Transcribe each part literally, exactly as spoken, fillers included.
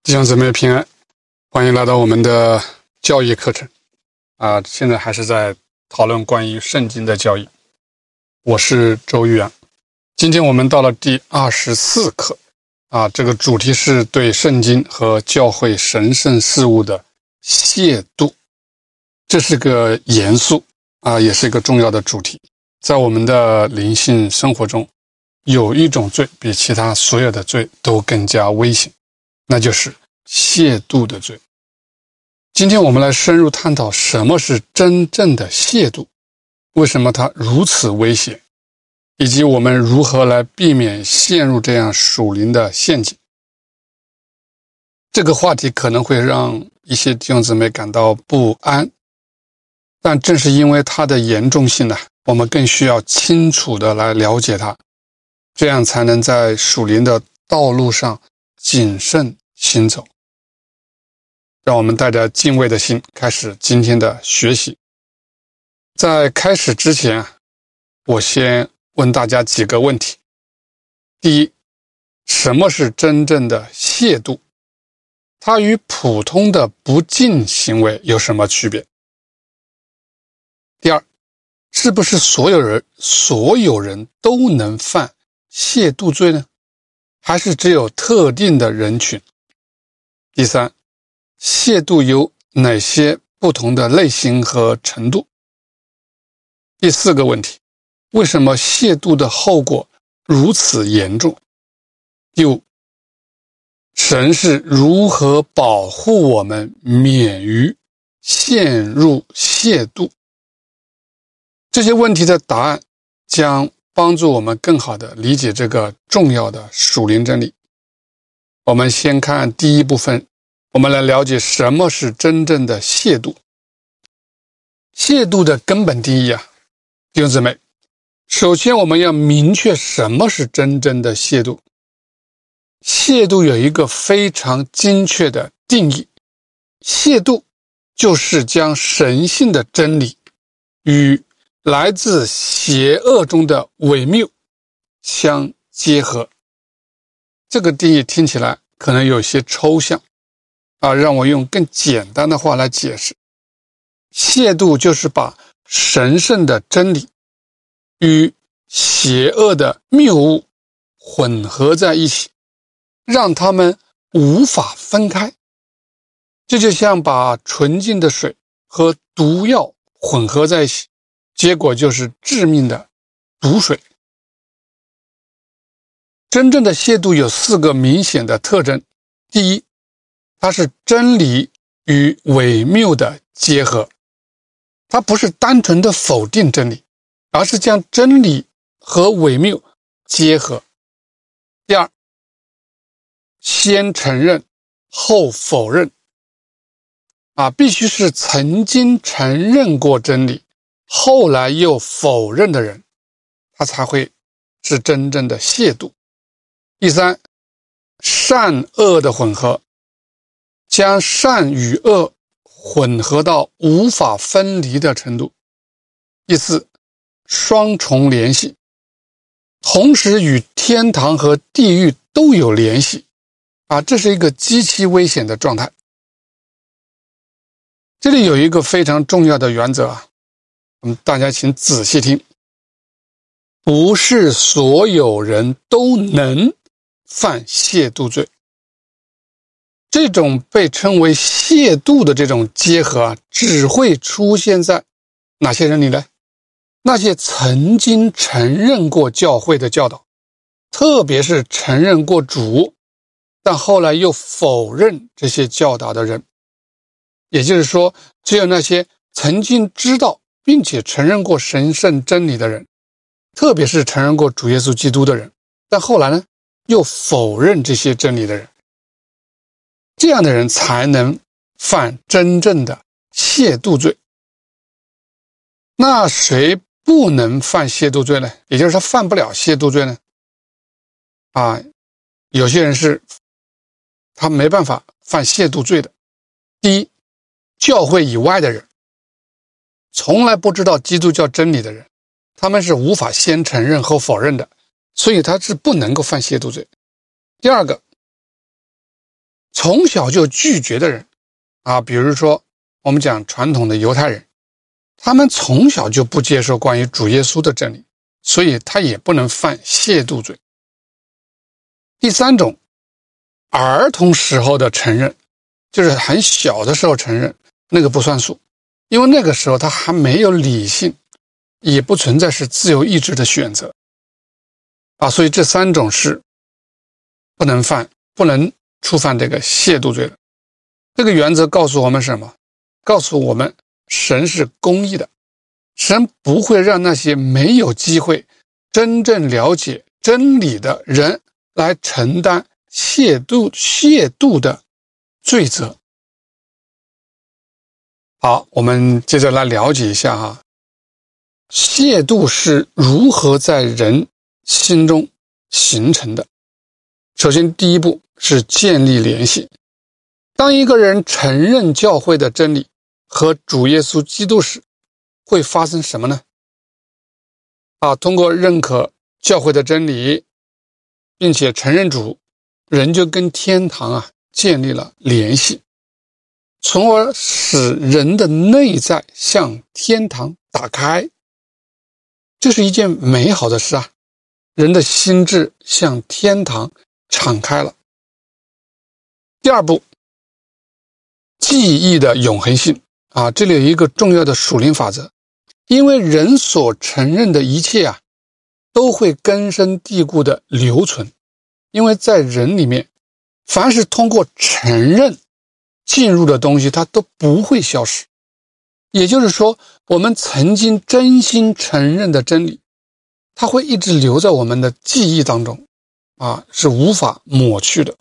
弟兄姊妹平安，欢迎来到我们的教义课程啊！现在还是在讨论关于圣经的教义。我是周玉阳，今天我们到了第二十四课啊，这个主题是对圣经和教会神圣事物的亵渎。这是个严肃啊，也是一个重要的主题。在我们的灵性生活中，有一种罪比其他所有的罪都更加危险，那就是亵渎的罪。今天我们来深入探讨什么是真正的亵渎，为什么它如此危险，以及我们如何来避免陷入这样属灵的陷阱。这个话题可能会让一些弟兄姊妹感到不安，但正是因为它的严重性呢，我们更需要清楚地来了解它，这样才能在属灵的道路上谨慎行走。让我们带着敬畏的心开始今天的学习。在开始之前，我先问大家几个问题。第一，什么是真正的亵渎？它与普通的不敬行为有什么区别？第二，是不是所有人所有人都能犯亵渎罪呢？还是只有特定的人群？第三，亵渎有哪些不同的类型和程度？第四个问题，为什么亵渎的后果如此严重？第五，神是如何保护我们免于陷入亵渎？这些问题的答案将帮助我们更好地理解这个重要的属灵真理。我们先看第一部分，我们来了解什么是真正的亵渎。亵渎的根本定义啊，弟兄姊妹，首先我们要明确什么是真正的亵渎。亵渎有一个非常精确的定义，亵渎就是将神性的真理与来自邪恶中的伪谬相结合。这个定义听起来可能有些抽象啊，让我用更简单的话来解释。亵渎就是把神圣的真理与邪恶的谬误混合在一起，让它们无法分开。这就像把纯净的水和毒药混合在一起，结果就是致命的毒水。真正的亵渎有四个明显的特征。第一，它是真理与伪谬的结合，它不是单纯的否定真理，而是将真理和伪谬结合。第二，先承认后否认啊，必须是曾经承认过真理后来又否认的人，他才会是真正的亵渎。第三，善恶的混合，将善与恶混合到无法分离的程度。第四，双重联系，同时与天堂和地狱都有联系啊，这是一个极其危险的状态。这里有一个非常重要的原则啊，我们大家请仔细听，不是所有人都能犯亵渎罪。这种被称为亵渎的这种结合啊，只会出现在哪些人里呢？那些曾经承认过教会的教导，特别是承认过主，但后来又否认这些教导的人。也就是说，只有那些曾经知道并且承认过神圣真理的人，特别是承认过主耶稣基督的人，但后来呢，又否认这些真理的人，这样的人才能犯真正的亵渎罪。那谁不能犯亵渎罪呢？也就是他犯不了亵渎罪呢？啊，有些人是他没办法犯亵渎罪的。第一，教会以外的人，从来不知道基督教真理的人，他们是无法先承认后否认的，所以他是不能够犯亵渎罪。第二个， 从小就拒绝的人啊，比如说我们讲传统的犹太人，他们从小就不接受关于主耶稣的真理，所以他也不能犯亵渎罪。第三种，儿童时候的承认，就是很小的时候承认，那个不算数，因为那个时候他还没有理性，也不存在是自由意志的选择啊，所以这三种是不能犯，不能触犯这个亵渎罪的。这个原则告诉我们什么？告诉我们神是公义的，神不会让那些没有机会真正了解真理的人来承担亵渎亵渎的罪责。好，我们接着来了解一下哈，亵渎是如何在人心中形成的。首先第一步是建立联系。当一个人承认教会的真理和主耶稣基督时，会发生什么呢？啊，通过认可教会的真理，并且承认主，人就跟天堂啊建立了联系，从而使人的内在向天堂打开。这是一件美好的事啊，人的心智向天堂敞开了。第二步，记忆的永恒性啊，这里有一个重要的属灵法则，因为人所承认的一切啊，都会根深蒂固的留存，因为在人里面，凡是通过承认进入的东西，它都不会消失。也就是说，我们曾经真心承认的真理，它会一直留在我们的记忆当中啊，是无法抹去的。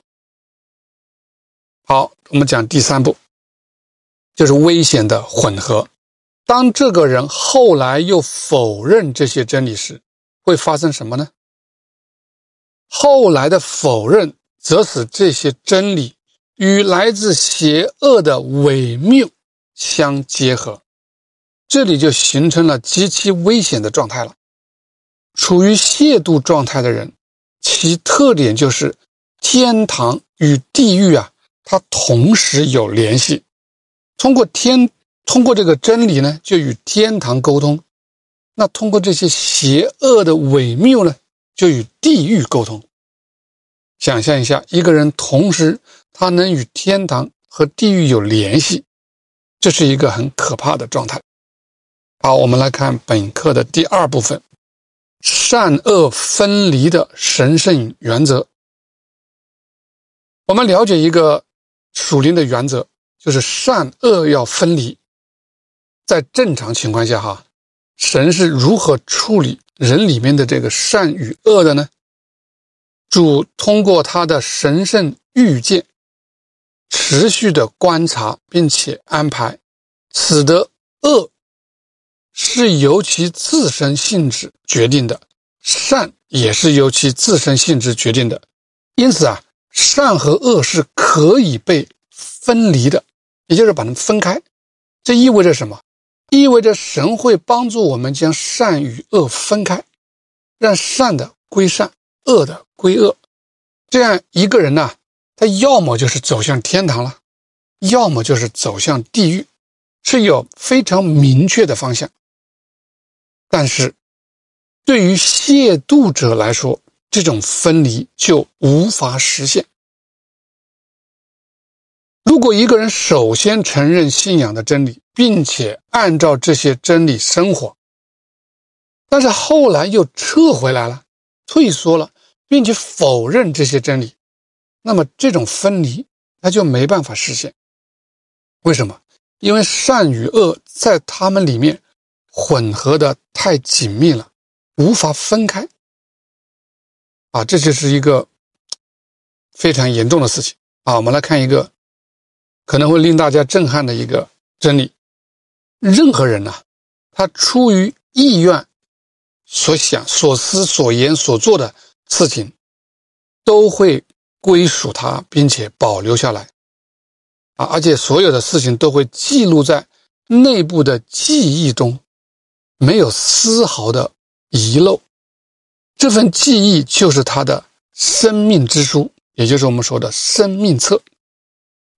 好，我们讲第三步，就是危险的混合。当这个人后来又否认这些真理时，会发生什么呢？后来的否认则使这些真理与来自邪恶的伪谬相结合，这里就形成了极其危险的状态了。处于亵渎状态的人，其特点就是天堂与地狱啊，它同时有联系。通过天通过这个真理呢，就与天堂沟通；那通过这些邪恶的伪谬呢，就与地狱沟通。想象一下，一个人同时他能与天堂和地狱有联系，这是一个很可怕的状态。好，我们来看本课的第二部分，善恶分离的神圣原则。我们了解一个属灵的原则，就是善恶要分离。在正常情况下哈，神是如何处理人里面的这个善与恶的呢？主通过他的神圣预见，持续的观察并且安排，使得恶是由其自身性质决定的，善也是由其自身性质决定的。因此啊，善和恶是可以被分离的，也就是把它们分开。这意味着什么？意味着神会帮助我们将善与恶分开，让善的归善，恶的归恶。这样一个人呢、啊，他要么就是走向天堂了，要么就是走向地狱，是有非常明确的方向。但是对于亵渎者来说，这种分离就无法实现。如果一个人首先承认信仰的真理，并且按照这些真理生活，但是后来又撤回来了，退缩了，并且否认这些真理，那么这种分离它就没办法实现。为什么？因为善与恶在他们里面混合的太紧密了，无法分开啊，这就是一个非常严重的事情啊。我们来看一个可能会令大家震撼的一个真理。任何人呢、啊，他出于意愿所想、所思、所言、所做的事情，都会归属他，并且保留下来啊，而且所有的事情都会记录在内部的记忆中，没有丝毫的遗漏。这份记忆就是他的生命之书，也就是我们说的生命册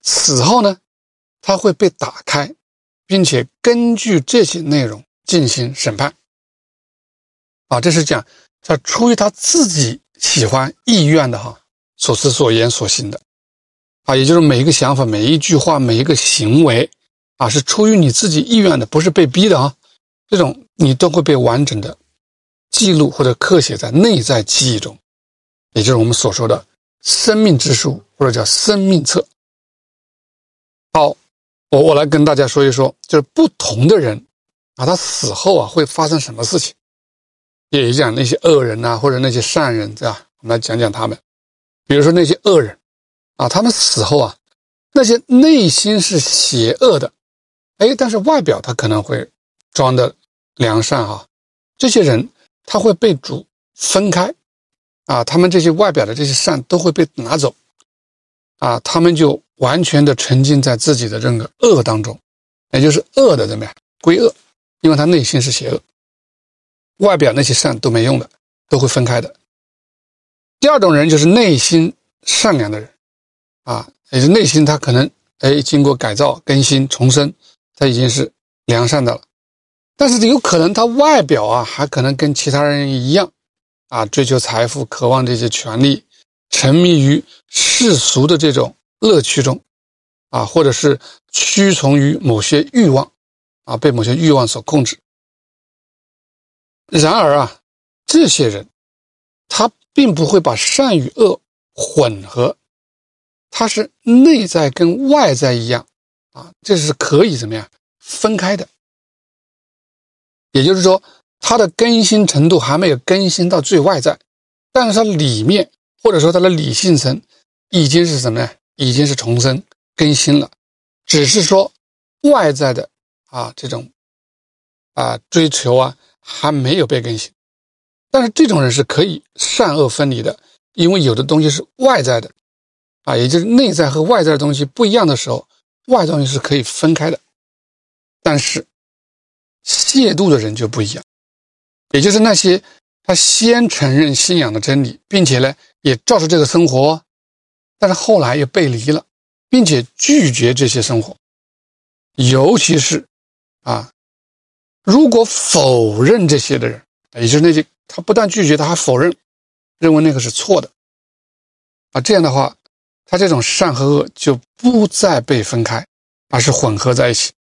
死后呢，它会被打开，并且根据这些内容进行审判。啊，这是讲他出于他自己喜欢意愿的哈，所思所言所行的。啊，也就是每一个想法、每一句话、每一个行为啊，是出于你自己意愿的，不是被逼的啊。这种你都会被完整的记录或者刻写在内在记忆中，也就是我们所说的生命之书，或者叫生命册。好，我我来跟大家说一说，就是不同的人啊，他死后啊会发生什么事情。也讲那些恶人啊，或者那些善人，对吧？我们来讲讲他们。比如说那些恶人啊，他们死后啊，那些内心是邪恶的，哎，但是外表他可能会装的良善啊。这些人他会被主分开啊，他们这些外表的这些善都会被拿走啊，他们就完全的沉浸在自己的这个恶当中，也就是恶的怎么样归恶，因为他内心是邪恶。外表那些善都没用的，都会分开的。第二种人就是内心善良的人啊，也是内心他可能哎经过改造、更新、重生，他已经是良善的了。但是有可能他外表啊还可能跟其他人一样啊，追求财富、渴望这些权利，沉迷于世俗的这种乐趣中啊，或者是屈从于某些欲望啊，被某些欲望所控制。然而啊，这些人他并不会把善与恶混合，他是内在跟外在一样啊，这是可以怎么样分开的。也就是说，他的更新程度还没有更新到最外在，但是他里面或者说他的理性层已经是什么呢？已经是重生更新了，只是说外在的啊这种啊追求啊还没有被更新。但是这种人是可以善恶分离的，因为有的东西是外在的啊，也就是内在和外在的东西不一样的时候，外在东西是可以分开的。但是亵渎的人就不一样，也就是那些他先承认信仰的真理，并且呢也照着这个生活，但是后来又背离了，并且拒绝这些生活。尤其是啊，如果否认这些的人，也就是那些他不但拒绝，他还否认，认为那个是错的啊，这样的话他这种善和恶就不再被分开，而是混合在一起。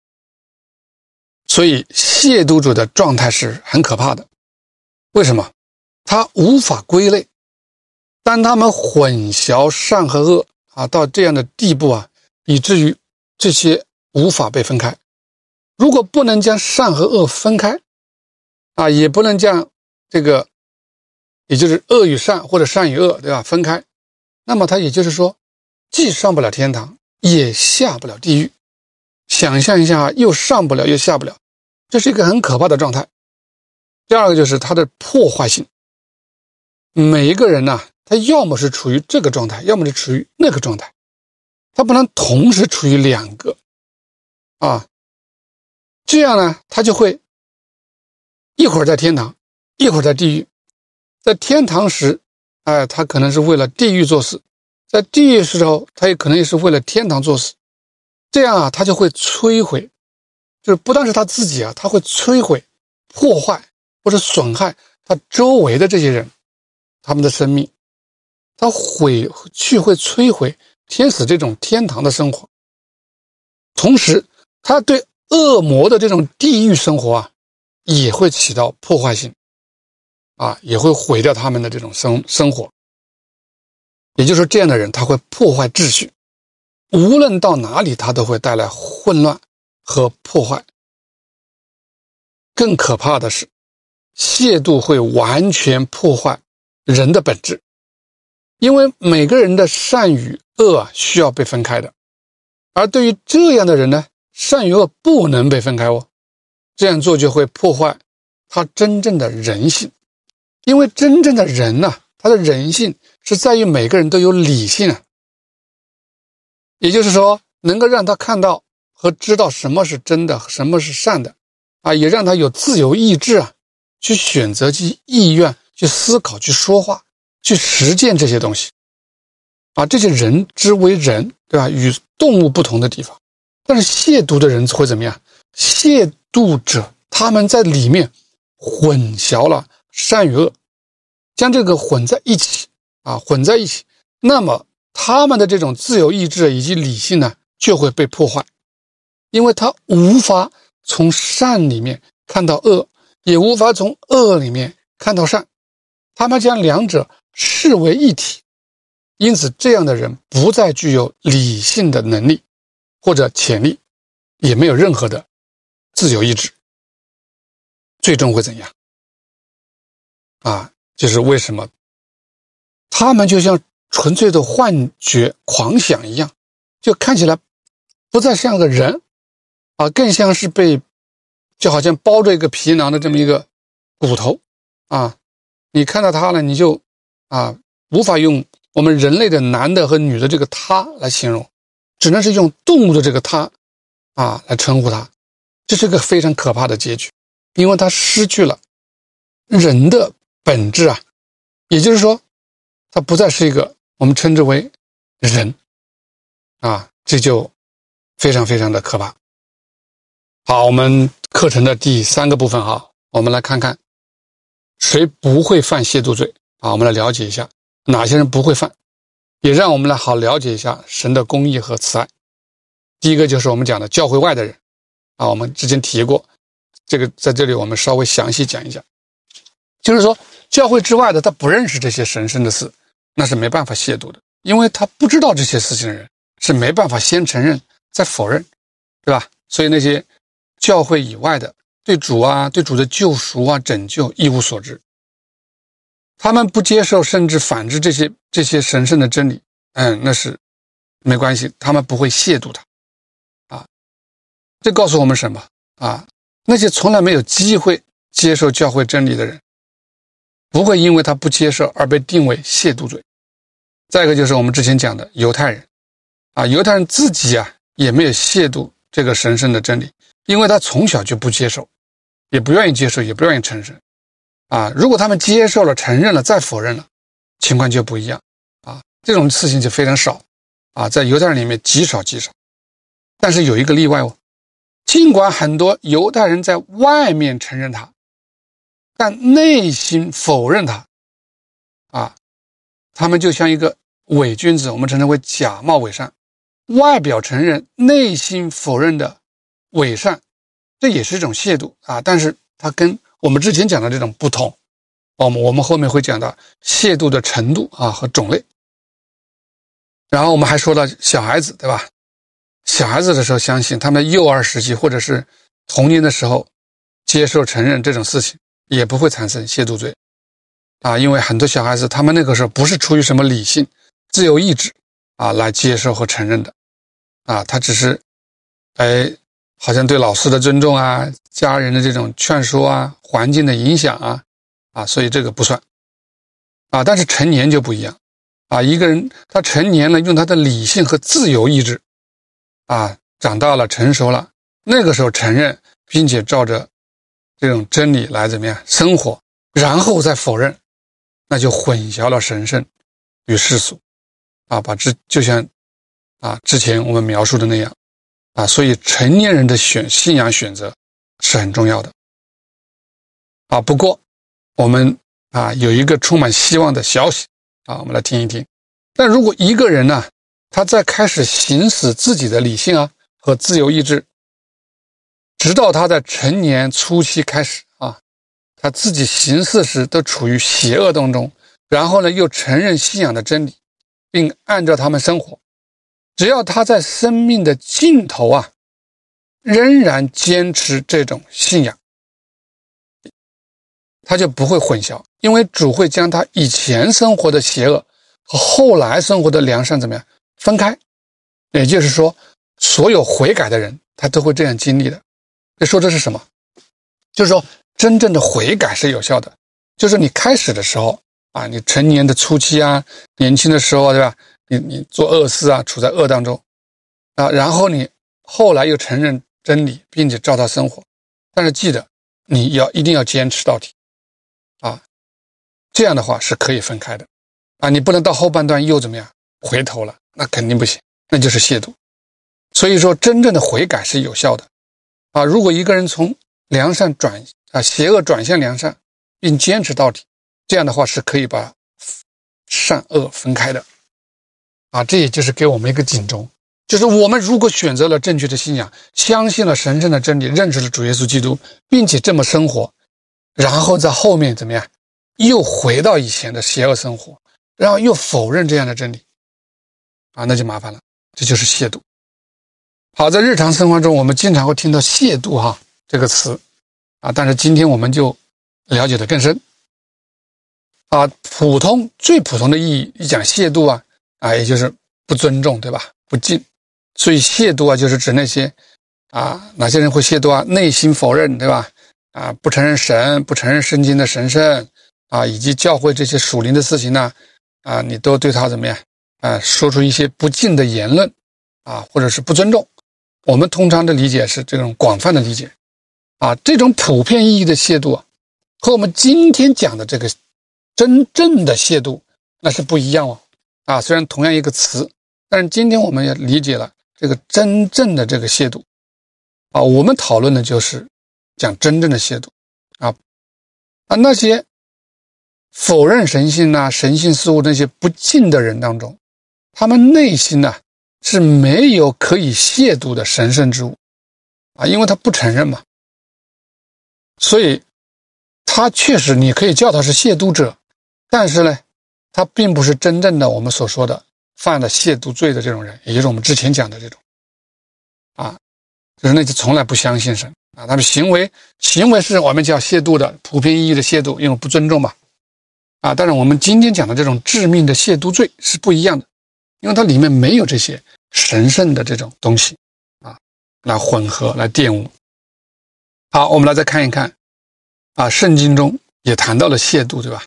所以亵渎主的状态是很可怕的。为什么？他无法归类，当他们混淆善和恶啊，到这样的地步啊，以至于这些无法被分开。如果不能将善和恶分开啊，也不能将这个也就是恶与善或者善与恶，对吧，分开，那么他也就是说既上不了天堂也下不了地狱。想象一下，又上不了又下不了，这是一个很可怕的状态。第二个就是他的破坏性，每一个人呢、啊，他要么是处于这个状态，要么是处于那个状态，他不能同时处于两个啊，这样呢他就会一会儿在天堂，一会儿在地狱。在天堂时哎，他可能是为了地狱做事，在地狱时候他也可能也是为了天堂做事。这样啊，他就会摧毁，就是不但是他自己啊，他会摧毁、破坏或者损害他周围的这些人，他们的生命，他毁去会摧毁天使这种天堂的生活，同时他对恶魔的这种地狱生活啊，也会起到破坏性啊，也会毁掉他们的这种生生活。也就是说，这样的人他会破坏秩序，无论到哪里他都会带来混乱和破坏。更可怕的是，亵渎会完全破坏人的本质，因为每个人的善与恶啊需要被分开的，而对于这样的人呢，善与恶不能被分开哦，这样做就会破坏他真正的人性。因为真正的人呢、啊，他的人性是在于每个人都有理性啊，也就是说能够让他看到和知道什么是真的，什么是善的啊，也让他有自由意志啊，去选择、去意愿、去思考、去说话、去实践这些东西。 啊，这些人之为人，对吧？与动物不同的地方。但是亵渎的人会怎么样？亵渎者他们在里面混淆了善与恶，将这个混在一起啊，混在一起，那么他们的这种自由意志以及理性呢，就会被破坏，因为他无法从善里面看到恶，也无法从恶里面看到善，他们将两者视为一体，因此这样的人不再具有理性的能力或者潜力，也没有任何的自由意志，最终会怎样啊？就是为什么他们就像纯粹的幻觉狂想一样，就看起来不再像个人啊，更像是被就好像包着一个皮囊的这么一个骨头啊，你看到他了，你就啊无法用我们人类的男的和女的这个他来形容，只能是用动物的这个他啊来称呼他。这是个非常可怕的结局，因为他失去了人的本质啊，也就是说他不再是一个我们称之为人啊，这就非常非常的可怕。好，我们课程的第三个部分哈，我们来看看谁不会犯亵渎罪啊，我们来了解一下哪些人不会犯，也让我们来好了解一下神的公义和慈爱。第一个就是我们讲的教会外的人啊，我们之前提过，这个在这里我们稍微详细讲一讲。就是说教会之外的他不认识这些神圣的事，那是没办法亵渎的，因为他不知道这些事情的人是没办法先承认再否认，对吧？所以那些教会以外的对主啊对主的救赎啊拯救一无所知，他们不接受甚至反制这些这些神圣的真理，嗯，那是没关系，他们不会亵渎它啊。这告诉我们什么啊？那些从来没有机会接受教会真理的人，不会因为他不接受而被定为亵渎罪。再一个就是我们之前讲的犹太人啊，犹太人自己啊也没有亵渎这个神圣的真理，因为他从小就不接受，也不愿意接受，也不愿意承认啊。如果他们接受了承认了再否认了，情况就不一样啊，这种事情就非常少啊，在犹太人里面极少极少。但是有一个例外哦，尽管很多犹太人在外面承认他，但内心否认他啊，他们就像一个伪君子，我们称之为假冒伪善，外表承认内心否认的伪善，这也是一种亵渎啊，但是它跟我们之前讲的这种不同，我们我们后面会讲到亵渎的程度啊和种类。然后我们还说到小孩子，对吧？小孩子的时候相信，他们幼儿时期或者是童年的时候接受承认这种事情，也不会产生亵渎罪啊，因为很多小孩子他们那个时候不是出于什么理性自由意志啊来接受和承认的啊，他只是哎好像对老师的尊重啊，家人的这种劝说啊，环境的影响啊啊，所以这个不算啊。但是成年就不一样啊，一个人他成年了，用他的理性和自由意志啊，长大了成熟了，那个时候承认并且照着这种真理来怎么样生活，然后再否认，那就混淆了神圣与世俗啊，把之就像啊之前我们描述的那样啊，所以成年人的选信仰选择是很重要的啊。不过我们啊有一个充满希望的消息啊，我们来听一听。但如果一个人呢，他在开始行使自己的理性啊和自由意志，直到他在成年初期开始啊，他自己行事时都处于邪恶当中，然后呢又承认信仰的真理，并按照他们生活，只要他在生命的尽头啊仍然坚持这种信仰，他就不会混淆，因为主会将他以前生活的邪恶和后来生活的良善怎么样分开。也就是说所有悔改的人他都会这样经历的。这说的是什么？就是说真正的悔改是有效的，就是你开始的时候啊，你成年的初期啊，年轻的时候对吧，你你做恶事啊，处在恶当中啊，然后你后来又承认真理并且照他生活，但是记得你要一定要坚持到底啊，这样的话是可以分开的啊，你不能到后半段又怎么样回头了，那肯定不行，那就是亵渎。所以说真正的悔改是有效的啊！如果一个人从良善转啊邪恶转向良善，并坚持到底，这样的话是可以把善恶分开的啊！这也就是给我们一个警钟，就是我们如果选择了正确的信仰，相信了神圣的真理，认识了主耶稣基督，并且这么生活，然后在后面怎么样，又回到以前的邪恶生活，然后又否认这样的真理啊，那就麻烦了，这就是亵渎。好，在日常生活中我们经常会听到亵渎哈这个词啊，但是今天我们就了解得更深啊。普通最普通的意义一讲亵渎啊啊，也就是不尊重，对吧？不敬。所以亵渎啊就是指那些啊哪些人会亵渎啊，内心否认，对吧？啊，不承认神，不承认圣经的神圣啊，以及教会这些属灵的事情呢啊，你都对他怎么样啊，说出一些不敬的言论啊，或者是不尊重。我们通常的理解是这种广泛的理解啊，这种普遍意义的亵渎啊，和我们今天讲的这个真正的亵渎那是不一样哦啊，虽然同样一个词，但是今天我们也理解了这个真正的这个亵渎啊，我们讨论的就是讲真正的亵渎啊啊，那些否认神性呐、神性事物那些不敬的人当中，他们内心呢、啊是没有可以亵渎的神圣之物啊，因为他不承认嘛，所以他确实你可以叫他是亵渎者，但是呢，他并不是真正的我们所说的犯了亵渎罪的这种人，也就是我们之前讲的这种啊，就是那些从来不相信神啊，他们行为行为是我们叫亵渎的，普遍意义的亵渎，因为不尊重嘛啊，但是我们今天讲的这种致命的亵渎罪是不一样的，因为它里面没有这些神圣的这种东西啊，来混合来玷污。好，我们来再看一看啊，圣经中也谈到了亵渎，对吧？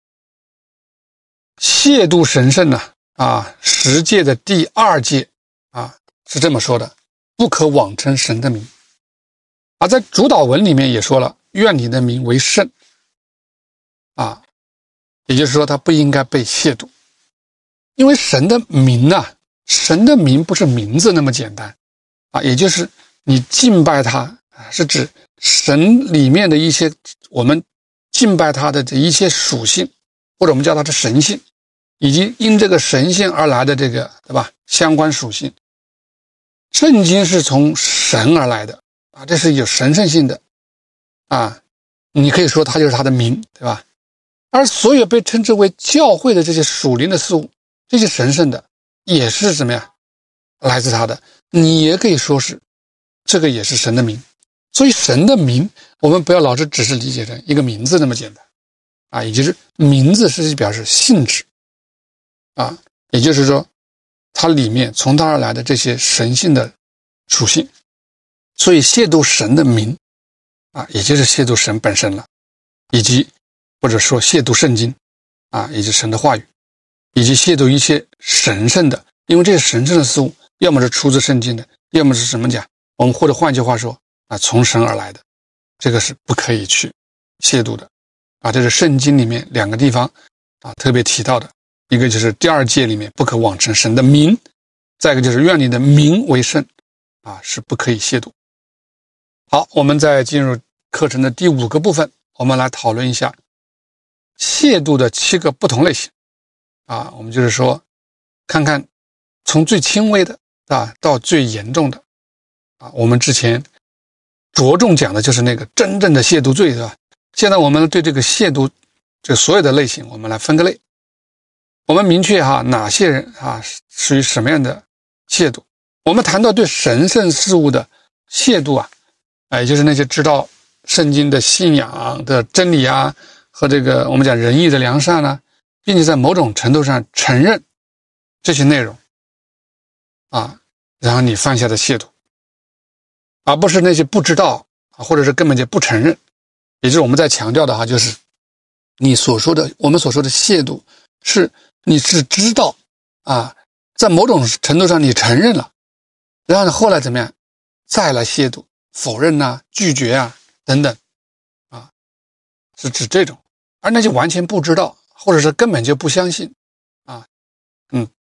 亵渎神圣呢啊，十诫的第二诫啊是这么说的，不可妄称神的名。而在主导文里面也说了，愿你的名为圣啊，也就是说他不应该被亵渎，因为神的名呢、啊，神的名不是名字那么简单啊，也就是你敬拜他是指神里面的一些我们敬拜他的这一些属性，或者我们叫它的神性，以及因这个神性而来的这个对吧相关属性。圣经是从神而来的啊，这是有神圣性的啊，你可以说它就是他的名，对吧？而所有被称之为教会的这些属灵的事物，这些神圣的也是怎么样来自他的，你也可以说是这个也是神的名。所以神的名我们不要老是只是理解成一个名字那么简单啊，也就是名字是表示性质啊，也就是说它里面从它而来的这些神性的属性。所以亵渎神的名啊，也就是亵渎神本身了，以及或者说亵渎圣经啊，以及神的话语，以及亵渎一切神圣的，因为这些神圣的事物要么是出自圣经的，要么是什么讲，我们或者换句话说啊，从神而来的，这个是不可以去亵渎的啊。这是圣经里面两个地方啊特别提到的，一个就是第二诫里面不可妄称神的名，再一个就是愿你的名为圣啊，是不可以亵渎。好，我们再进入课程的第五个部分，我们来讨论一下亵渎的七个不同类型啊，我们就是说看看从最轻微的啊到最严重的啊，我们之前着重讲的就是那个真正的亵渎罪，对吧？现在我们对这个亵渎这所有的类型，我们来分个类，我们明确哈哪些人啊属于什么样的亵渎。我们谈到对神圣事物的亵渎啊，也就是那些知道圣经的信仰的真理啊，和这个我们讲仁义的良善啊，并且在某种程度上承认这些内容啊，然后你犯下的亵渎，而不是那些不知道啊，或者是根本就不承认。也就是我们在强调的哈，就是你所说的我们所说的亵渎，是你是知道啊，在某种程度上你承认了，然后呢后来怎么样再来亵渎，否认啊，拒绝啊等等啊，是指这种。而那些完全不知道或者是根本就不相信啊，嗯，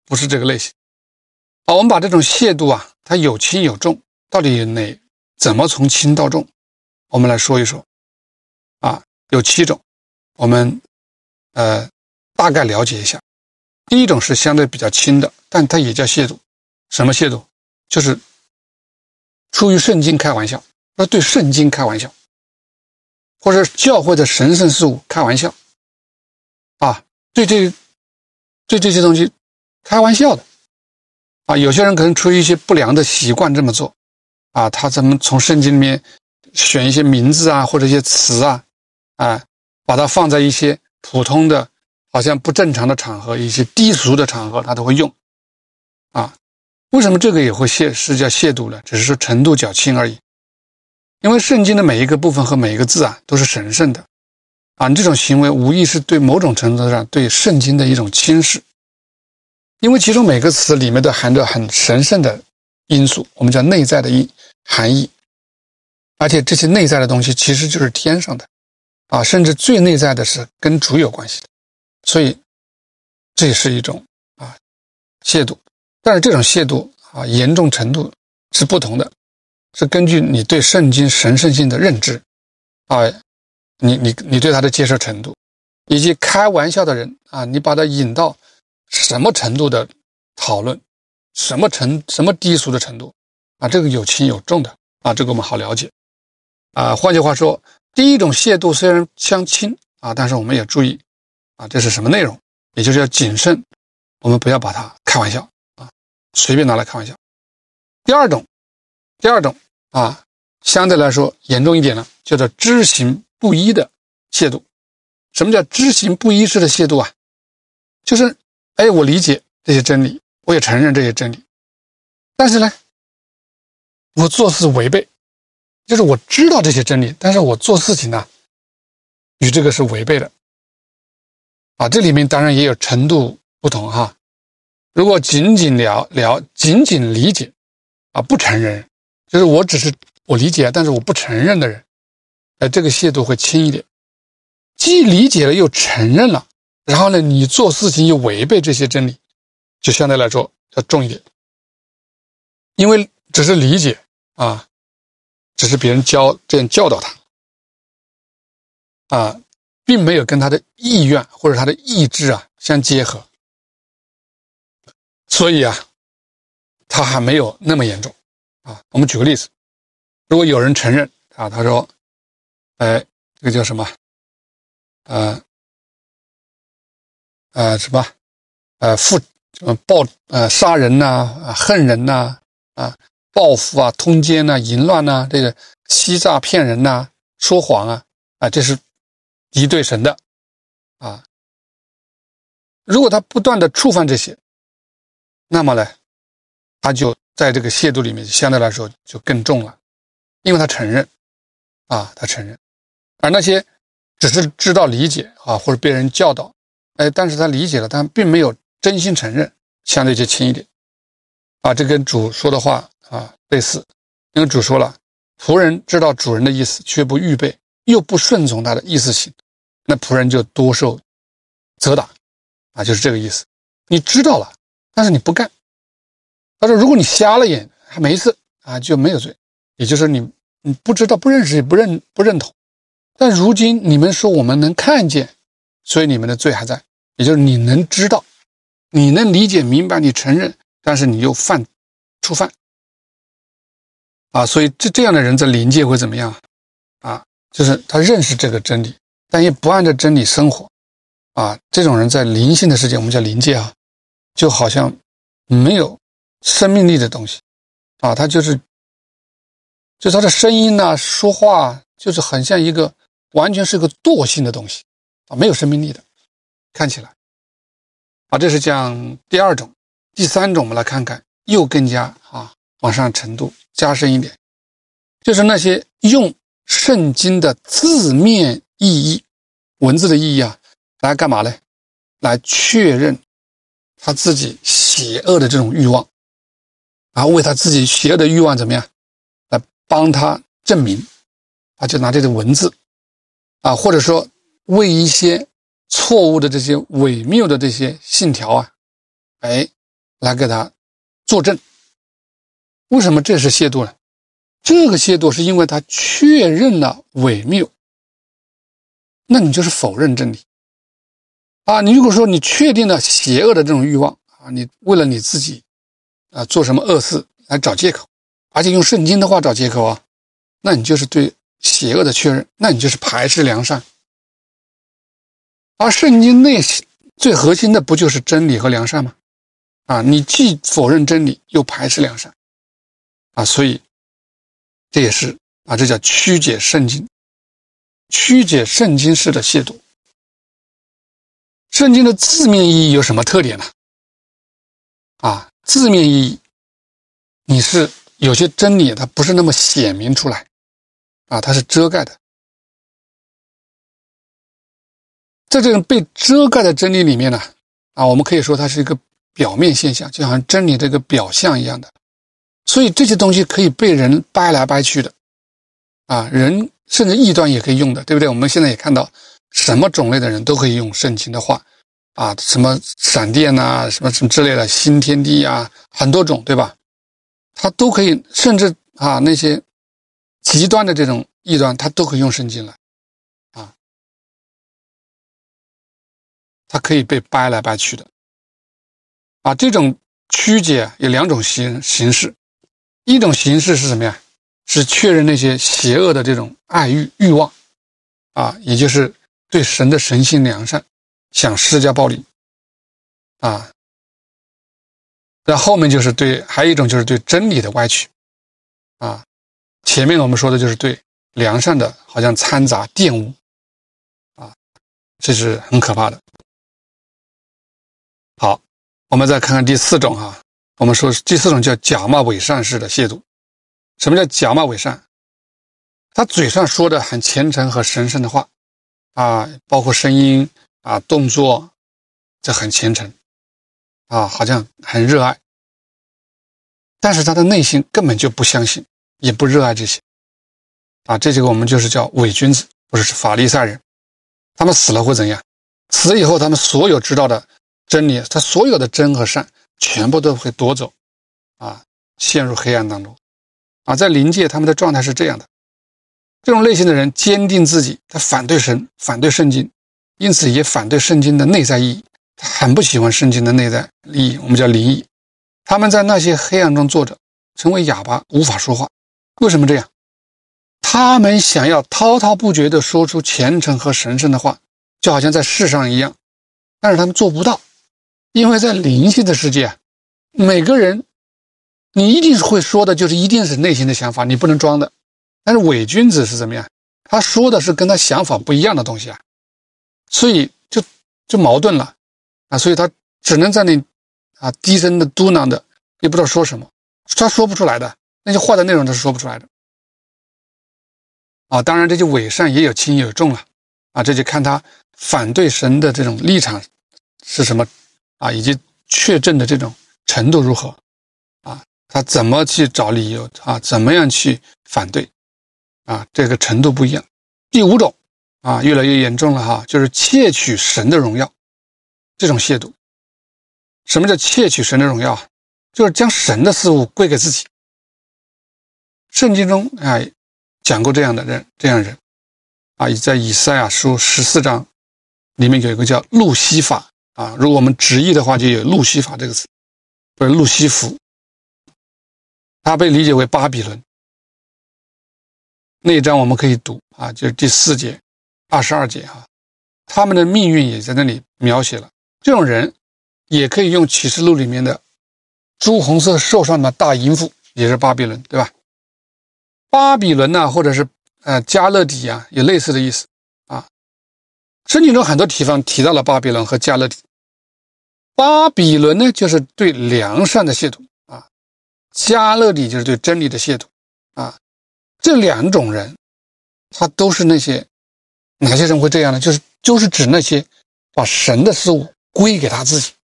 不是这个类型。啊，我们把这种亵渎啊，它有轻有重，到底哪怎么从轻到重，我们来说一说。啊，有七种，我们呃大概了解一下。第一种是相对比较轻的，但它也叫亵渎。什么亵渎？就是出于圣经开玩笑，那对圣经开玩笑，或者教会的神圣事物开玩笑，啊，对这对这些东西开玩笑的，啊，有些人可能出于一些不良的习惯这么做，啊，他怎么从圣经里面选一些名字啊，或者一些词啊，啊，把它放在一些普通的好像不正常的场合，一些低俗的场合他都会用，啊，为什么这个也会亵是叫亵渎呢？只是说程度较轻而已。因为圣经的每一个部分和每一个字啊都是神圣的，啊，这种行为无疑是对某种程度上对圣经的一种轻视，因为其中每个词里面都含着很神圣的因素，我们叫内在的意含义，而且这些内在的东西其实就是天上的，啊，甚至最内在的是跟主有关系的，所以这是一种啊亵渎。但是这种亵渎啊严重程度是不同的，是根据你对圣经神圣性的认知啊，你你你对它的接受程度，以及开玩笑的人啊，你把它引到什么程度的讨论，什么程什么低俗的程度啊，这个有轻有重的啊，这个我们好了解啊。换句话说，第一种亵渎虽然相轻啊，但是我们也注意啊，这是什么内容，也就是要谨慎，我们不要把它开玩笑啊，随便拿来开玩笑。第二种，第二种啊，相对来说严重一点呢，叫做知行不一的亵渎。什么叫知行不一式的亵渎啊？就是哎，我理解这些真理，我也承认这些真理，但是呢，我做事违背，就是我知道这些真理，但是我做事情呢，与这个是违背的。啊，这里面当然也有程度不同哈。如果仅仅了了仅仅理解啊，不承认，就是我只是我理解，但是我不承认的人，哎，这个亵渎会轻一点。既理解了又承认了，然后呢，你做事情又违背这些真理，就相对来说要重一点。因为只是理解啊，只是别人教这样教导他啊，并没有跟他的意愿或者他的意志啊相结合，所以啊，他还没有那么严重啊。我们举个例子，如果有人承认啊，他说，哎，这个叫什么？呃，呃，什么？呃，复呃暴呃杀人呐、啊，恨人呐、啊，啊，报复啊，通奸呐、啊，淫乱呐、啊，这个欺诈骗人呐、啊，说谎啊，啊，这是敌对神的啊。如果他不断的触犯这些，那么呢，他就在这个亵渎里面相对来说就更重了，因为他承认啊，他承认，而那些只是知道理解啊，或者被人教导，哎，但是他理解了，但并没有真心承认，相对就轻一点啊。这跟主说的话啊类似，因为主说了，仆人知道主人的意思，却不预备，又不顺从他的意思行，那仆人就多受责打啊，就是这个意思。你知道了，但是你不干。他说，如果你瞎了眼，还没事啊，就没有罪，也就是你你不知道、不认识、也不认不认同。但如今你们说我们能看见，所以你们的罪还在，也就是你能知道，你能理解明白，你承认，但是你又犯触犯啊，所以这这样的人在灵界会怎么样啊？就是他认识这个真理，但也不按照真理生活啊。这种人在灵性的世界，我们叫灵界啊，就好像没有生命力的东西啊，他就是就他的声音啊，说话就是很像一个完全是个惰性的东西啊，没有生命力的，看起来啊，这是讲第二种。第三种我们来看看，又更加啊往上程度加深一点，就是那些用圣经的字面意义、文字的意义啊，来干嘛呢？来确认他自己邪恶的这种欲望，然后为他自己邪恶的欲望怎么样，来帮他证明啊，就拿这个文字啊，或者说为一些错误的这些伪谬的这些信条啊，哎， 来给他作证。为什么这是亵渎呢？这个亵渎是因为他确认了伪谬，那你就是否认真理啊！你如果说你确定了邪恶的这种欲望啊，你为了你自己啊做什么恶事来找借口，而且用圣经的话找借口啊，那你就是对邪恶的确认，那你就是排斥良善。而圣经内最核心的不就是真理和良善吗？啊，你既否认真理，又排斥良善啊，所以这也是啊，这叫曲解圣经，曲解圣经式的亵渎。圣经的字面意义有什么特点呢？啊，字面意义，你是有些真理它不是那么显明出来啊，它是遮盖的。在这种被遮盖的真理里面呢，啊，我们可以说它是一个表面现象，就好像真理这个表象一样的。所以这些东西可以被人掰来掰去的，啊，人甚至异端也可以用的，对不对？我们现在也看到，什么种类的人都可以用圣经的话，啊，什么闪电呐、啊，什么什么之类的，新天地啊，很多种，对吧？他都可以，甚至啊那些极端的这种异端，他都可以用圣经来，啊，它可以被掰来掰去的，啊，这种曲解有两种形形式。一种形式是什么呀？是确认那些邪恶的这种爱欲欲望啊，也就是对神的神性良善想施加暴力啊。那后面就是对，还有一种就是对真理的歪曲啊。前面我们说的就是对良善的好像掺杂玷污啊，这是很可怕的。好，我们再看看第四种哈、啊。我们说第四种叫假冒伪善式的亵渎。什么叫假冒伪善？他嘴上说的很虔诚和神圣的话啊，包括声音啊、动作，这很虔诚啊，好像很热爱，但是他的内心根本就不相信，也不热爱这些啊。这几个我们就是叫伪君子，或者是法利赛人。他们死了会怎样？死了以后，他们所有知道的真理，他所有的真和善全部都会夺走啊，陷入黑暗当中啊。在灵界他们的状态是这样的，这种类型的人坚定自己，他反对神，反对圣经，因此也反对圣经的内在意义，他很不喜欢圣经的内在意义，我们叫灵意。他们在那些黑暗中坐着，成为哑巴，无法说话。为什么这样？他们想要滔滔不绝地说出虔诚和神圣的话，就好像在世上一样，但是他们做不到。因为在灵性的世界，每个人你一定会说的就是一定是内心的想法，你不能装的。但是伪君子是怎么样？他说的是跟他想法不一样的东西啊，所以就就矛盾了啊，所以他只能在那啊低声的嘟囔的，也不知道说什么，他说不出来的那些话的内容他是说不出来的啊。当然这些伪善也有轻也有重了啊，这就看他反对神的这种立场是什么啊，以及确证的这种程度如何啊，他怎么去找理由啊，怎么样去反对啊，这个程度不一样。第五种啊，越来越严重了哈，就是窃取神的荣耀，这种亵渎。什么叫窃取神的荣耀？就是将神的事物归给自己。圣经中啊讲过这样的人，这样的人啊，在以赛亚书十四章里面有一个叫路西法啊，如果我们直译的话，就有路西法这个词，或者路西弗，他被理解为巴比伦。那一章我们可以读啊，就是第四节、二十二节啊，他们的命运也在那里描写了。这种人也可以用启示录里面的朱红色兽上的大淫妇，也是巴比伦，对吧？巴比伦呢、啊，或者是呃加勒底啊，有类似的意思啊。圣经中很多地方提到了巴比伦和加勒底。巴比伦呢，就是对良善的亵渎啊；加勒底就是对真理的亵渎啊。这两种人，他都是那些哪些人会这样呢？就是就是指那些把神的事物归给他自己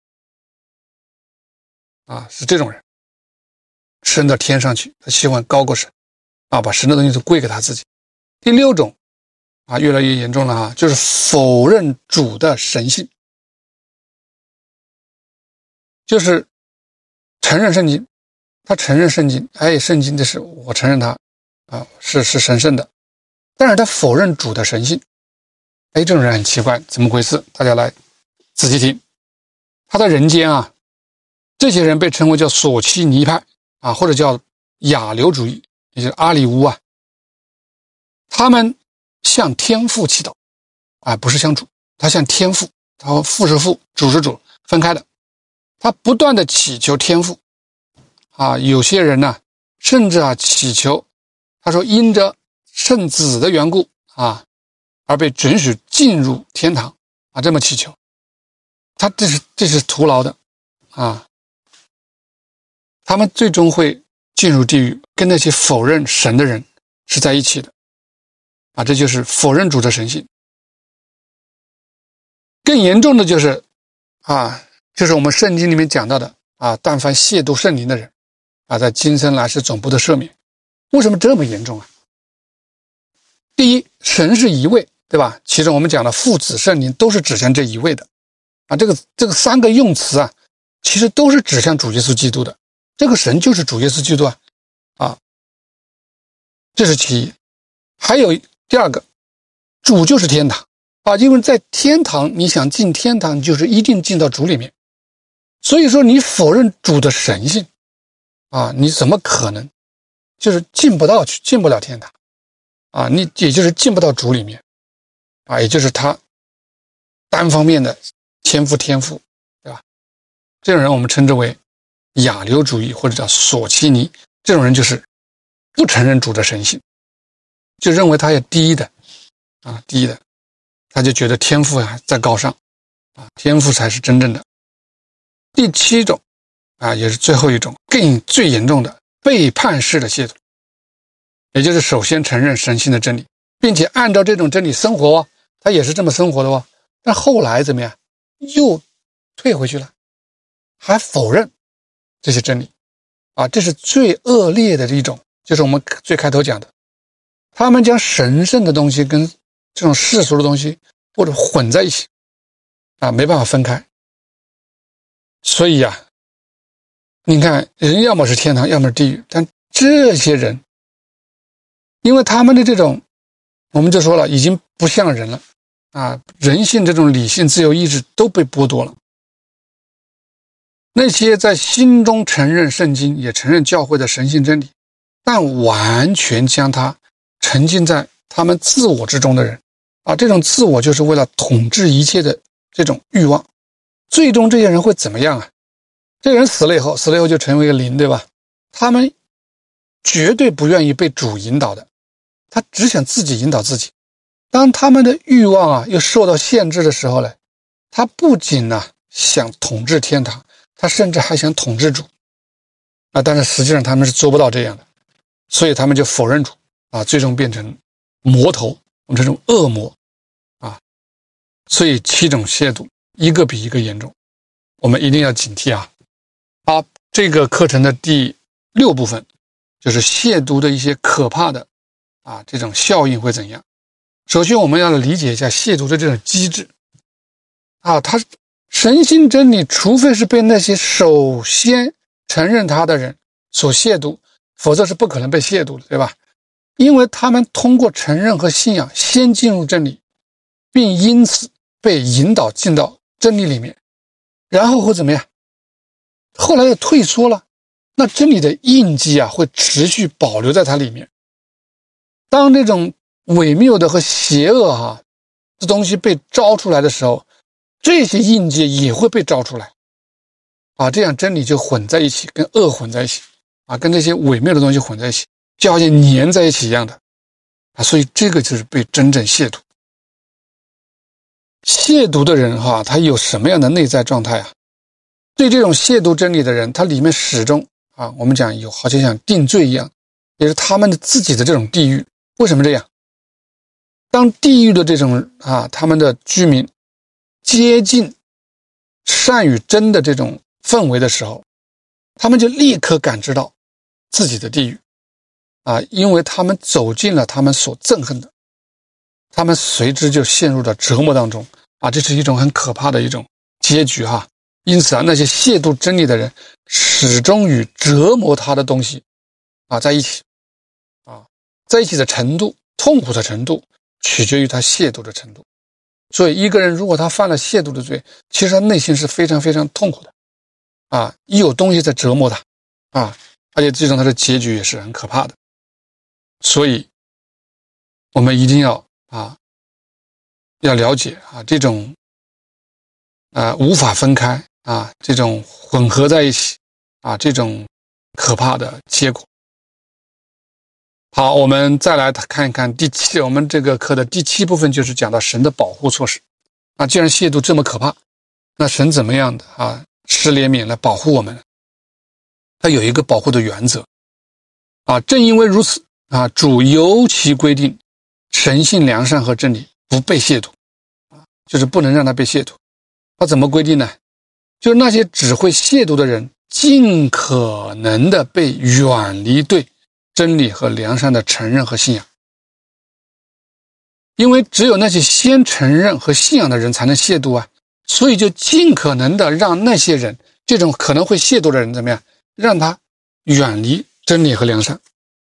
啊，是这种人，升到天上去，他希望高过神啊，把神的东西都归给他自己。第六种啊，越来越严重了哈，就是否认主的神性，就是承认圣经，他承认圣经，哎，圣经这是我承认它啊，是是神圣的，但是他否认主的神性。哎，这种人很奇怪，怎么回事？大家来仔细听。他在人间啊，这些人被称为叫索契尼派啊，或者叫亚流主义，也就是阿里乌啊。他们向天父祈祷啊，不是向主，他向天父，他父是父，主是主，分开的。他不断的祈求天父啊，有些人呢，甚至啊祈求，他说因着圣子的缘故啊，而被准许进入天堂啊，这么祈求。他这是这是徒劳的啊，他们最终会进入地狱，跟那些否认神的人是在一起的啊，这就是否认主的神性。更严重的就是啊，就是我们圣经里面讲到的啊，但凡亵渎圣灵的人啊，在今生来世总不得赦免。为什么这么严重啊？第一，神是一位，对吧？其中我们讲的父子圣灵都是指向这一位的啊，这个这个三个用词啊，其实都是指向主耶稣基督的。这个神就是主耶稣基督啊，啊，这是其一。还有第二个，主就是天堂啊，因为在天堂，你想进天堂，就是一定进到主里面。所以说，你否认主的神性啊，你怎么可能就是进不到去，进不了天堂啊？你也就是进不到主里面啊，也就是他单方面的天赋天赋，对吧？这种人我们称之为亚流主义或者叫索契尼，这种人就是不承认主的神性，就认为他也第一的啊，第一的，他就觉得天赋啊在高上啊，天赋才是真正的。第七种啊，也是最后一种，更最严重的背叛式的亵渎，也就是首先承认神性的真理，并且按照这种真理生活哦，他也是这么生活的哦，但后来怎么样，又退回去了，还否认这些真理啊，这是最恶劣的一种，就是我们最开头讲的，他们将神圣的东西跟这种世俗的东西或者混在一起啊，没办法分开。所以啊，你看人要么是天堂，要么是地狱，但这些人因为他们的这种，我们就说了，已经不像人了啊，人性这种理性自由意志都被剥夺了。那些在心中承认圣经也承认教会的神性真理，但完全将它沉浸在他们自我之中的人啊，这种自我就是为了统治一切的这种欲望，最终这些人会怎么样啊？这个人死了以后，死了以后就成为一个灵，对吧？他们绝对不愿意被主引导的，他只想自己引导自己。当他们的欲望啊又受到限制的时候呢，他不仅呢、啊、想统治天堂，他甚至还想统治主啊，但是实际上他们是做不到这样的，所以他们就否认主啊，最终变成魔头，我们这种恶魔啊。所以七种亵渎一个比一个严重，我们一定要警惕啊。好，这个课程的第六部分就是亵渎的一些可怕的啊这种效应会怎样。首先我们要理解一下亵渎的这种机制啊，它神性真理除非是被那些首先承认它的人所亵渎，否则是不可能被亵渎的，对吧？因为他们通过承认和信仰先进入真理，并因此被引导进到真理里面，然后会怎么样？后来又退缩了，那真理的印记啊会持续保留在它里面。当这种伪谬的和邪恶啊这东西被招出来的时候，这些印记也会被招出来啊，这样真理就混在一起，跟恶混在一起啊，跟这些伪谬的东西混在一起，就好像粘在一起一样的啊，所以这个就是被真正亵渎。亵渎的人哈，他有什么样的内在状态啊？对这种亵渎真理的人，他里面始终啊，我们讲有好像像定罪一样，也是他们的自己的这种地狱。为什么这样？当地狱的这种啊，他们的居民接近善与真的这种氛围的时候，他们就立刻感知到自己的地狱啊，因为他们走进了他们所憎恨的，他们随之就陷入了折磨当中啊，这是一种很可怕的一种结局哈。因此啊，那些亵渎真理的人始终与折磨他的东西啊在一起啊，在一起的程度，痛苦的程度取决于他亵渎的程度。所以一个人如果他犯了亵渎的罪，其实他内心是非常非常痛苦的啊，一有东西在折磨他啊，而且最终他的结局也是很可怕的。所以我们一定要啊要了解啊这种啊无法分开啊这种混合在一起啊这种可怕的结果。好，我们再来看一看第七，我们这个课的第七部分就是讲到神的保护措施。那既然亵渎这么可怕，那神怎么样的啊施怜悯来保护我们呢？他有一个保护的原则啊，正因为如此啊，主尤其规定神性良善和真理不被亵渎啊，就是不能让他被亵渎。他怎么规定呢？就是那些只会亵渎的人尽可能的被远离对真理和良善的承认和信仰，因为只有那些先承认和信仰的人才能亵渎啊，所以就尽可能的让那些人，这种可能会亵渎的人怎么样，让他远离真理和良善，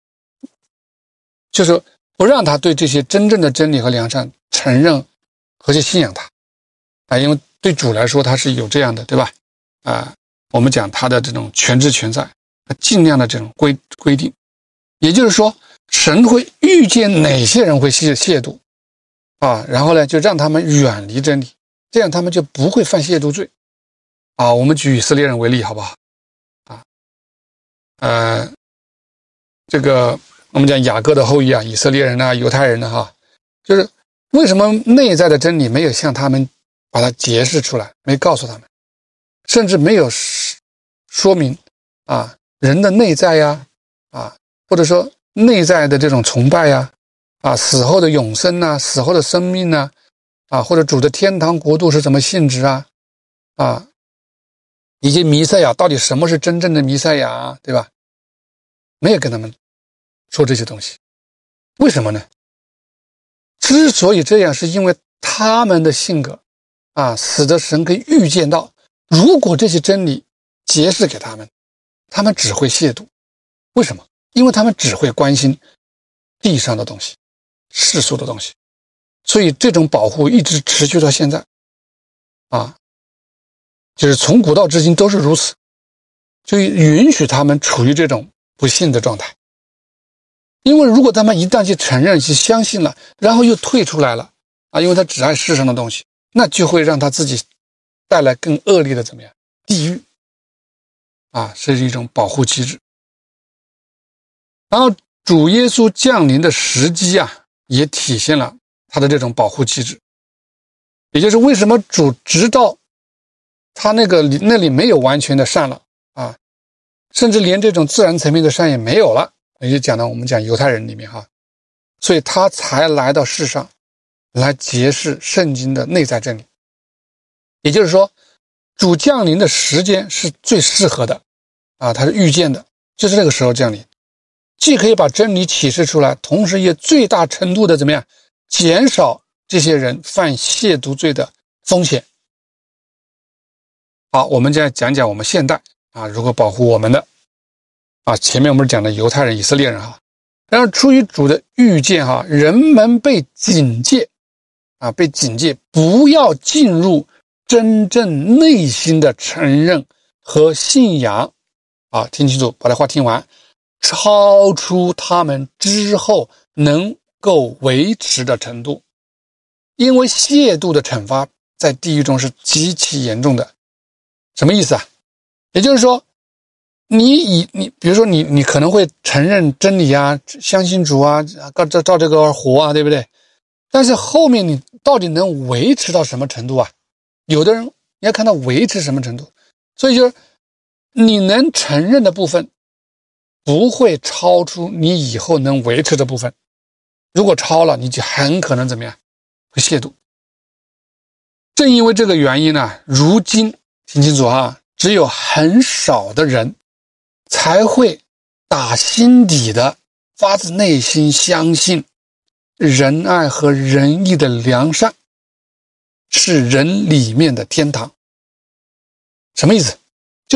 就是不让他对这些真正的真理和良善承认和去信仰他啊，因为对主来说他是有这样的，对吧？啊，我们讲他的这种全知全在，尽量的这种规规定。也就是说，神会预见哪些人会亵亵渎啊，然后呢，就让他们远离真理，这样他们就不会犯亵渎罪啊。我们举以色列人为例，好不好？啊，呃，这个我们讲雅各的后裔啊，以色列人啊，犹太人呢，哈，就是为什么内在的真理没有向他们把它揭示出来，没告诉他们，甚至没有说明啊，人的内在呀，啊。或者说内在的这种崇拜呀，啊，死后的永生呐、啊，死后的生命呐、啊，啊，或者主的天堂国度是什么性质啊，啊，以及弥赛亚到底什么是真正的弥赛亚啊，对吧？没有跟他们说这些东西，为什么呢？之所以这样，是因为他们的性格啊，使得神可以预见到，如果这些真理揭示给他们，他们只会亵渎。为什么？因为他们只会关心地上的东西，世俗的东西，所以这种保护一直持续到现在啊，就是从古到至今都是如此，就允许他们处于这种不信的状态。因为如果他们一旦去承认去相信了，然后又退出来了啊，因为他只爱世上的东西，那就会让他自己带来更恶劣的怎么样地狱啊，是一种保护机制。然后主耶稣降临的时机啊，也体现了他的这种保护机制。也就是为什么主直到他那个那里没有完全的善了啊，甚至连这种自然层面的善也没有了，也就讲到我们讲犹太人里面哈，所以他才来到世上来揭示圣经的内在真理。也就是说，主降临的时间是最适合的啊，他是预见的，就是这个时候降临。既可以把真理启示出来，同时也最大程度的怎么样减少这些人犯亵渎罪的风险。好，我们现在讲讲我们现代啊如何保护我们的啊。前面我们讲的犹太人、以色列人哈，然后出于主的预见哈，人们被警戒啊，被警戒不要进入真正内心的承认和信仰啊，听清楚，把这话听完。超出他们之后能够维持的程度，因为亵渎的惩罚在地狱中是极其严重的。什么意思啊？也就是说，你以你比如说你你可能会承认真理啊，相信主啊，照照这个活啊，对不对？但是后面你到底能维持到什么程度啊？有的人你要看到维持什么程度，所以就是你能承认的部分不会超出你以后能维持的部分，如果超了，你就很可能怎么样会亵渎。正因为这个原因呢，如今听清楚啊，只有很少的人才会打心底的发自内心相信仁爱和仁义的良善是人里面的天堂。什么意思？就是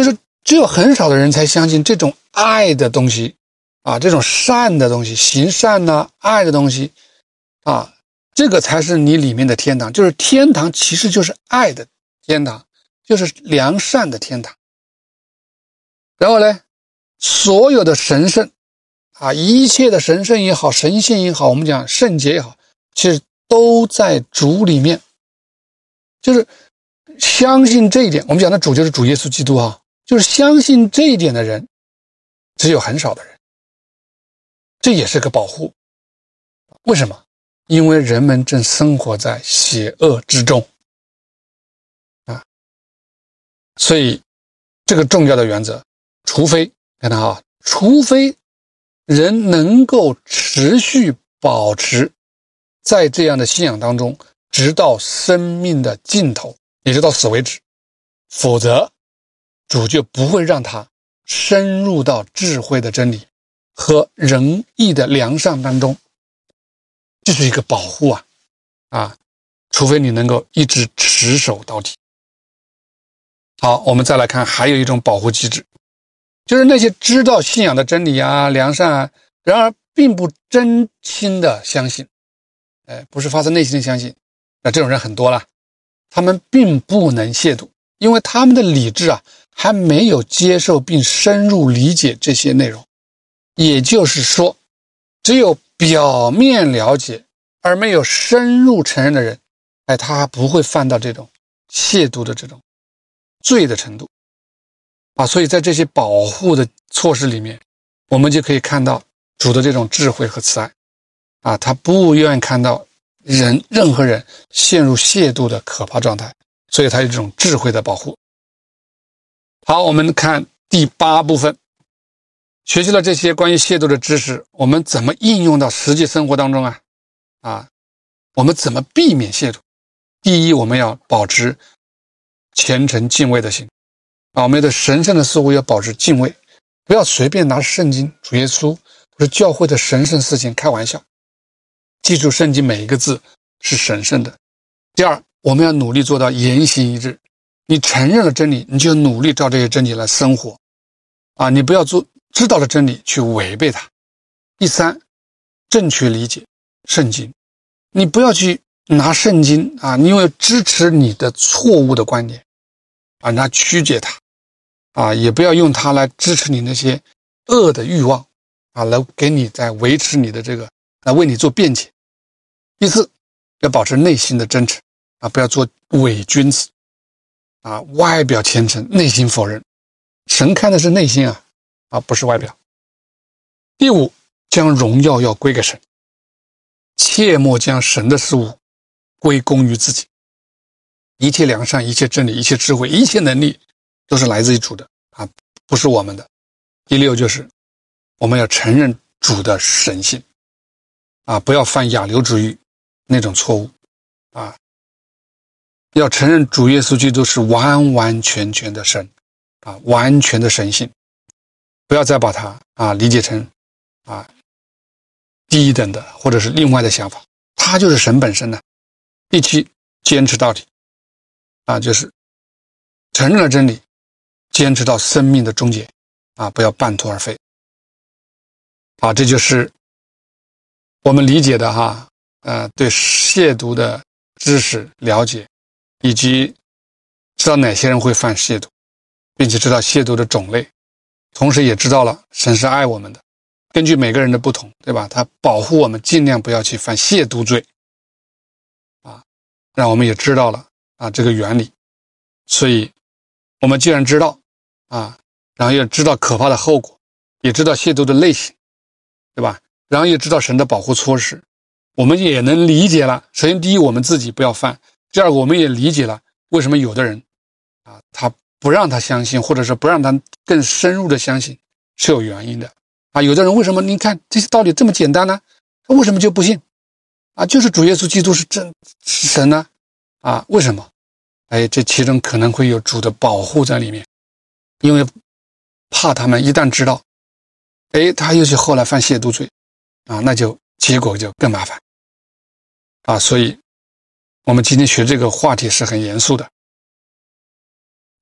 只有很少的人才相信这种爱的东西啊，这种善的东西，行善呐、啊，爱的东西啊，这个才是你里面的天堂。就是天堂其实就是爱的天堂，就是良善的天堂。然后呢，所有的神圣啊，一切的神圣也好，神性也好，我们讲圣洁也好，其实都在主里面。就是相信这一点，我们讲的主就是主耶稣基督啊，就是相信这一点的人只有很少的人，这也是个保护。为什么？因为人们正生活在邪恶之中啊，所以这个重要的原则，除非看到啊，除非人能够持续保持在这样的信仰当中，直到生命的尽头，也就到死为止，否则主就不会让他深入到智慧的真理和仁义的良善当中。这是一个保护啊啊！除非你能够一直持守到底。好，我们再来看，还有一种保护机制，就是那些知道信仰的真理啊、良善啊，然而并不真心的相信，哎，不是发自内心的相信，那这种人很多了，他们并不能亵渎，因为他们的理智啊还没有接受并深入理解这些内容。也就是说，只有表面了解而没有深入承认的人，哎，他不会犯到这种亵渎的这种罪的程度啊。所以在这些保护的措施里面，我们就可以看到主的这种智慧和慈爱啊，他不愿意看到人任何人陷入亵渎的可怕状态，所以他有这种智慧的保护。好，我们看第八部分，学习了这些关于亵渎的知识，我们怎么应用到实际生活当中啊？啊，我们怎么避免亵渎？第一，我们要保持虔诚敬畏的心啊，我们对神圣的事物要保持敬畏，不要随便拿圣经、主耶稣或者教会的神圣事情开玩笑。记住圣经每一个字是神圣的。第二，我们要努力做到言行一致，你承认了真理，你就努力照这些真理来生活啊，你不要做知道了真理去违背它。第三，正确理解圣经，你不要去拿圣经啊，你因为支持你的错误的观点啊，拿曲解它啊，也不要用它来支持你那些恶的欲望啊，来给你在维持你的这个，来为你做辩解。第四，要保持内心的真诚啊，不要做伪君子啊，外表虔诚，内心否认。神看的是内心啊，啊，不是外表。第五，将荣耀要归给神，切莫将神的事物归功于自己。一切良善，一切真理，一切智慧，一切能力都是来自于主的啊，不是我们的。第六，就是我们要承认主的神性啊，不要犯亚流主义那种错误啊，要承认主耶稣基督是完完全全的神啊，完全的神性，不要再把它啊理解成啊低等的或者是另外的想法，他就是神本身呢。第七，坚持到底啊，就是承认了真理，坚持到生命的终结啊，不要半途而废啊。这就是我们理解的哈，呃，对亵渎的知识了解，以及知道哪些人会犯亵渎，并且知道亵渎的种类，同时也知道了神是爱我们的，根据每个人的不同，对吧？他保护我们尽量不要去犯亵渎罪啊，让我们也知道了啊这个原理。所以我们既然知道啊，然后也知道可怕的后果，也知道亵渎的类型，对吧？然后也知道神的保护措施，我们也能理解了。首先第一，我们自己不要犯；第二个，我们也理解了为什么有的人啊，他不让他相信，或者是不让他更深入的相信，是有原因的啊。有的人为什么你看这些道理这么简单呢？他为什么就不信啊？就是主耶稣基督是真是神呢啊？为什么？哎，这其中可能会有主的保护在里面，因为怕他们一旦知道，哎，他又是后来犯亵渎罪啊，那就结果就更麻烦啊。所以我们今天学这个话题是很严肃的啊，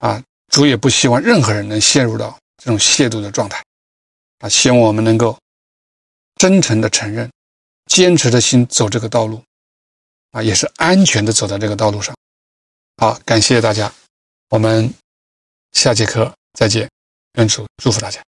主也不希望任何人能陷入到这种亵渎的状态啊，希望我们能够真诚的承认，坚持的心走这个道路啊，也是安全的走在这个道路上。好，感谢大家，我们下节课再见，愿主祝福大家。